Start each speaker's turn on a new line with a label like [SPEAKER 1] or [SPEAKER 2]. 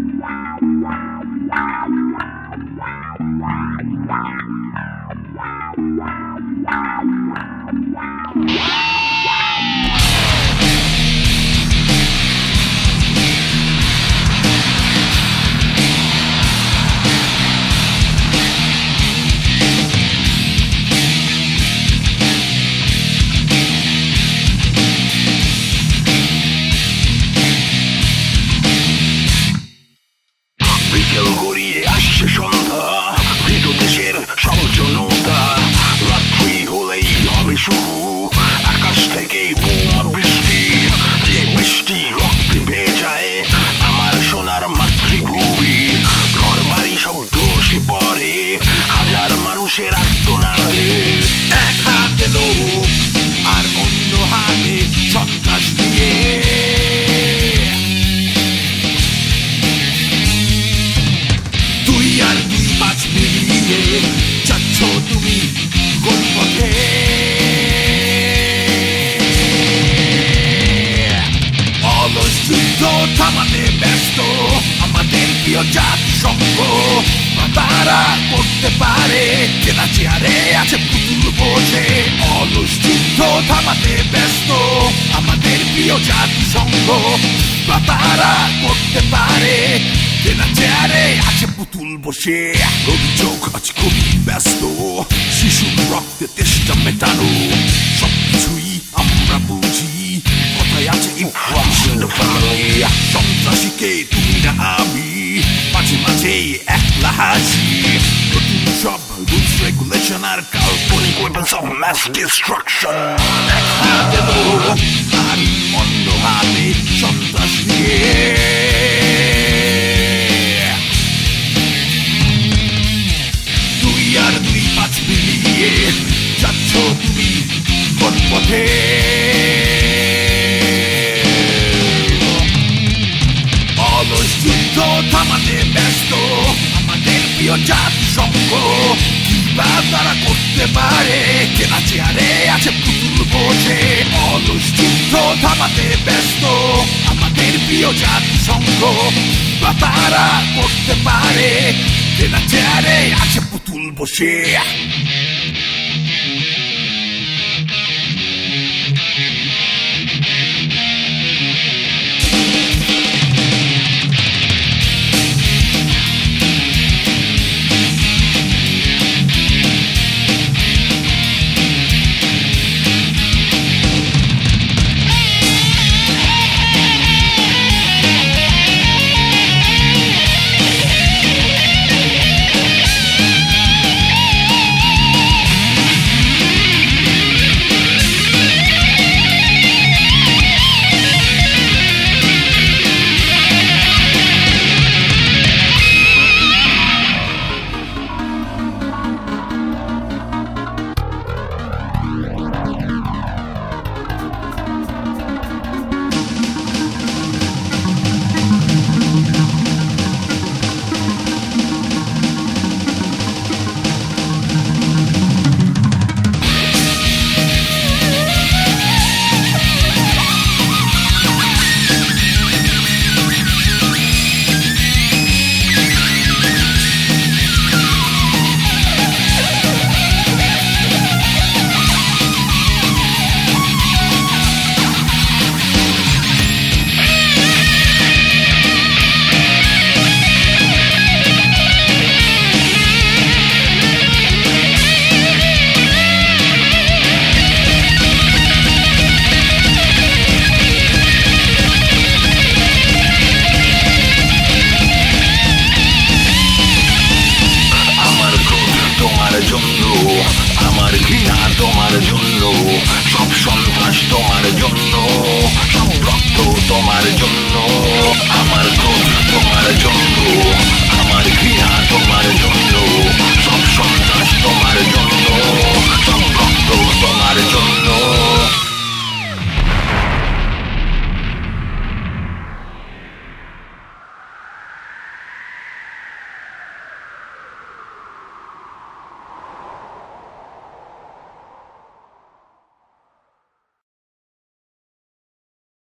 [SPEAKER 1] বিকেল গড়িয়ে আসছে সন্ধ্যা, হৃদ দেশের সবজনতা। রাত্রি হলেই হবে শুরু, আকাশ থেকে বোমা বৃষ্টি। যে বৃষ্টি রক্তে ভেজায় আমার সোনার মাতৃভূমি। ঘর বাড়ি সব ধসে পড়ে, হাজার মানুষের আর্তনাদে।
[SPEAKER 2] এক হাতে লোক আর অন্য হাতে সন্ত্রাস দিয়ে দুই আর দুই পাঁচ মিলিয়ে যাচ্ছ তুমি কোন পথে? অলস যুদ্ধ থামাতে ব্যস্ত আমাদের প্রিয় জাতিসংঘ। তারা করতে পারে কেনা চেয়ারে আছে পুতুল বসে। অলস যুদ্ধ থামাতে ব্যস্ত আমাদের প্রিয় জাতিসংঘ। তারা করতে পারে কেনা চেয়ারে আছে পুতুল বসে। অভিযোগ আজ খুবই ব্যস্ত, শিশুর রক্তে তেষ্টা মেটানো। সবকিছুই আমরা বুঝি, কথায় আছে সন্ত্রাসীকে তুমি না আমি, মাঝে মাঝে একলা হাসি। নতুন সব রুলস রেগুলেশন আর কাল্পনিক ওয়েপন্স অফ মাস ডিস্ট্রাকশন। এক হাতে লোক আর অন্য হাতে সন্ত্রাস নিয়ে দুই আর দুই পাঁচ মিলিয়ে যাচ্ছ তুমি কোন পথে? অলস যুদ্ধ থামাতে ব্যস্ত আমাদের প্রিয় জাতিসংঘ। কিংবা তারা করতে পারে কেনা চেয়ারে আছে পুতুল বসে। অলস যুদ্ধ থামাতে ব্যস্ত আমাদের প্রিয় জাতিসংঘ। তারা করতে পারে কেনা চেয়ারে আছে পুতুল বসে। আমার ঘৃণা তোমার জন্য, সব সন্ত্রাস তোমার জন্য, সব রক্ত তোমার জন্য, আমার ক্রোধ তোমার জন্য।